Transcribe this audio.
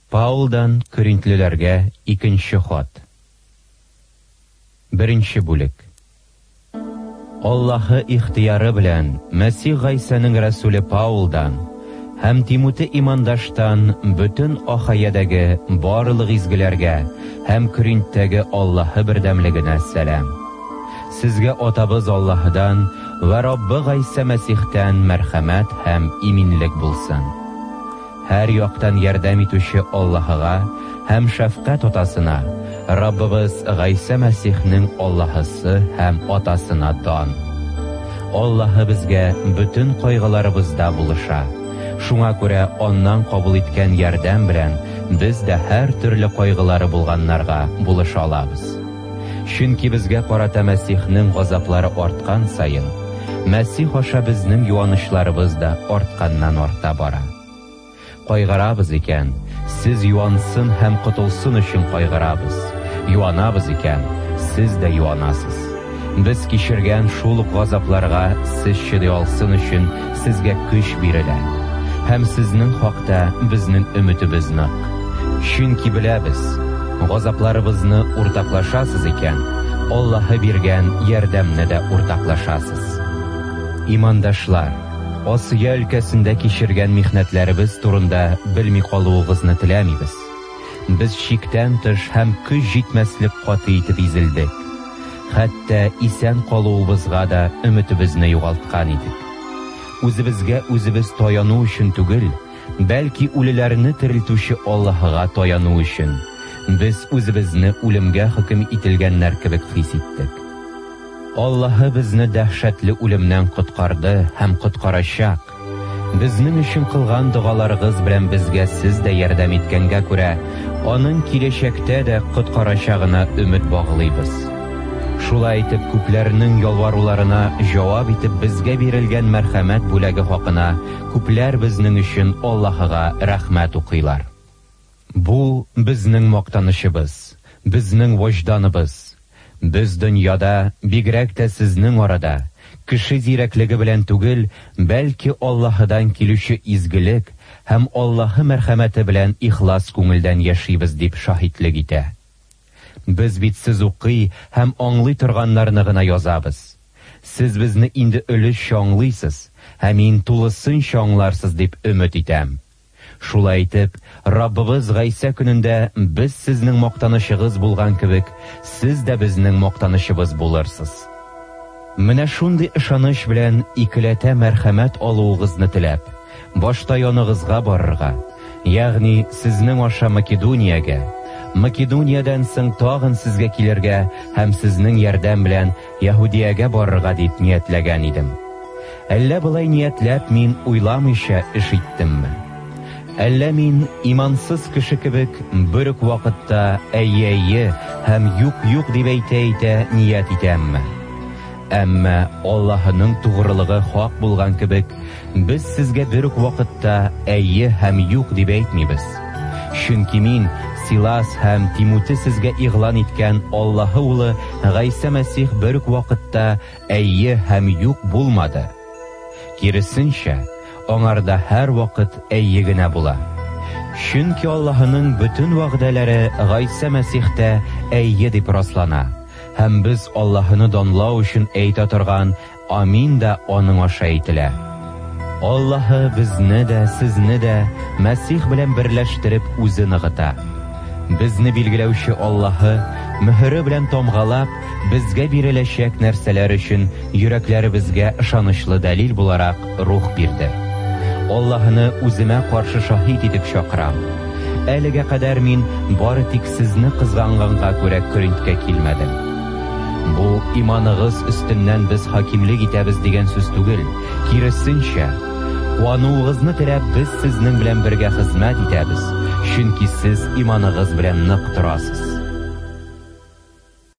Паулдан Коринтлеләргә 2 хат. 1 бүлек. Аллаһы ихтияры белән Мәсих Гайсаның рәсүле Паулдан һәм Тимоте имандаштан бөтен Ахаядәге барлык изгеләргә һәм Коринттәге Аллаһы бердәмлегенә сәлам. Сезгә атабыз Аллаһыдан ва Раббы Гайса Мәсихтән мәрхәмәт һәм иминлек булсын. Һәр яктан ярдәм итүче Аллаһыга һәм шәфкать атасына, Раббыбыз Гайса Мәсихнең Аллаһысы һәм атасына дан. Аллаһы безгә бөтен кайгыларыбызда булыша. Шуңа күрә аннан кабул иткән ярдәм белән без дә һәр төрле кайгылары булганнарга булыша алабыз. Чөнки безгә карата Мәсихнең газаплары арткан сайын, Мәсих аша безнең юанычларыбыз да артканнан арта бара. Кайгырабыз икән, сез юансын һәм котылсын өчен кайгырабыз. Юанабыз икән, сез дә юанасыз. Без кичергән шул ук газапларга сез чыдый алсын өчен сезгә көч бирелә. Һәм сезнең хакта безнең өметебез нык. Чөнки беләбез, газапларыбызны уртаклашасыз икән, Аллаһы биргән ярдәмне дә уртаклашасыз. Имандашлар, Асия өлкәсендә кичергән михнәтләребез турында белми калуыгызны теләмибез. Без чиктән тыш һәм көч җитмәслек каты итеп изелдек. Хәтта исән калуыбызга да өметебезне югалткан идек. Үзебезгә үзебез таяну өчен түгел, бәлки үлеләрне терелтүче Аллаһыга таяну өчен. Без үзебезне үлемгә хөкем ителгәннәр кебек хис иттек. Аллаһы безне дәһшәтле үлемнән коткарды һәм коткарачак. Безнең өчен кылган дугаларыгыз белән безгә сез дә ярдәм иткәнгә күрә, аның киләчәктә дә коткарачагына өмет баглыйбыз. Шулай итеп, күпләрнең ялваруларына җавап итеп безгә бирелгән мәрхәмәт бүләге хакына күпләр безнең өчен Аллаһыга рәхмәт укыйлар. Бу безнең мактанышыбыз, безнең вожданыбыз. Без дөньяда, бигрәк тә сезнең арада, кеше зирәклеге белән түгел, бәлки Аллаһыдан килүче изгелек һәм Аллаһы мәрхәмәте белән ихлас күңелдән яшибез дип шаһитлек итә. Без бит сез укый һәм аңлый торганнарны гына язабыз. Сез безне инде өлеш аңлыйсыз һәм мин тулысынча аңларсыз дип өмет итәм. Шулай итеп, Раббыбыз Гайса көнендә без сезнең мактанышыгыз булган кебек, сез дә безнең мактанышыбыз булырсыз. Менә шундый ышаныч белән икеләтә мәрхәмәт алуыгызны теләп, башта яныгызга барырга, ягъни сезнең аша Македониягә, Македониядән соң тагын сезгә килергә һәм сезнең ярдәм белән Яһудиягә барырга дип ниятләгән идем. Әллә болай ниятләп мин уйламыйча эш иттемме? Әллә мин имансыз кеше кебек бер үк вакытта әйе һәм юк дип әйтә ният итәмме? Әмма Аллаһының тугрылыгы хак булган кебек, без сезгә бер үк вакытта әйе һәм юк дип әйтмибез. Чөнки мин Силас һәм Тимоте сезгә игълан иткән Аллаһы улы Гайса Мәсих бер үк вакытта әйе һәм юк булмады. Киресенчә, аңарда һәр вакыт әйе генә була. Чөнки Аллаһының бөтен вәгъдәләре Гайса Мәсихтә әйе дип раслана. Һәм без Аллаһыны данлау өчен әйтә торган амин да аның аша әйтелә. Аллаһы безне дә, сезне дә Мәсих белән берләштереп үзе ныгыта. Безне билгеләүче Аллаһы мөһере белән тамгалап, безгә биреләчәк нәрсәләр өчен йөрәкләребезгә ышанычлы дәлил буларак рух бирде. Аллаһыны үземә каршы шаһид итеп чакырам. Әлегә кадәр мин бары тик сезне кызганганга күрә Коринткә килмәдем. Бу иманыгыз өстеннән без хакимлек итәбез дигән сүз түгел, киресенчә, куануыгызны теләп без сезнең белән бергә хезмәт итәбез, чөнки сез иманыгыз белән нык торасыз.